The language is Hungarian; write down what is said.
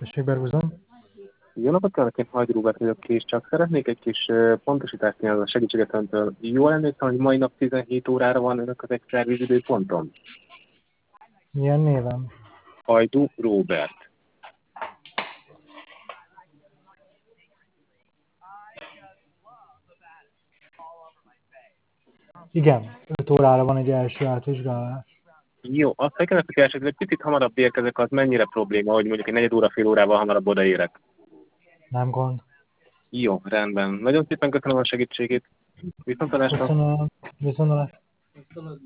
Berguzon. Jó napot kívánok, én Hajdú Róbert vagyok, és csak szeretnék egy kis pontosítást nyilván a segítséget öntől. Jól emlékszem, hogy mai nap 17 órára van önök az egy szervizidőponton? Milyen névem? Hajdú Róbert. Igen, 5 órára van egy első átvizsgálás. Jó, azt kellene, hogy esetleg egy picit hamarabb érkezek, az mennyire probléma, hogy mondjuk egy negyed óra, fél órával hamarabb odaérek? Nem gond. Jó, rendben. Nagyon szépen köszönöm a segítségét. Viszontlátásra. Köszönöm. Viszontlátásra.